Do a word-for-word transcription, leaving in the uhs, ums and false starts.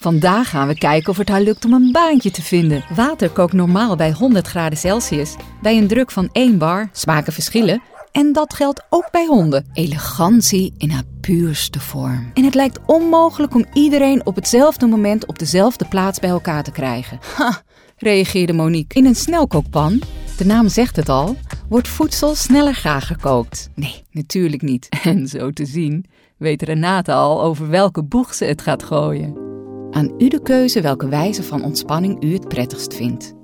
Vandaag gaan we kijken of het haar lukt om een baantje te vinden. Water kookt normaal bij honderd graden Celsius. Bij een druk van één bar. Smaken verschillen. En dat geldt ook bij honden. Elegantie in haar puurste vorm. En het lijkt onmogelijk om iedereen op hetzelfde moment op dezelfde plaats bij elkaar te krijgen. Ha, reageerde Monique. In een snelkookpan, de naam zegt het al, wordt voedsel sneller gaar gekookt. Nee, natuurlijk niet. En zo te zien weet Renate al over welke boeg ze het gaat gooien. Aan u de keuze welke wijze van ontspanning u het prettigst vindt.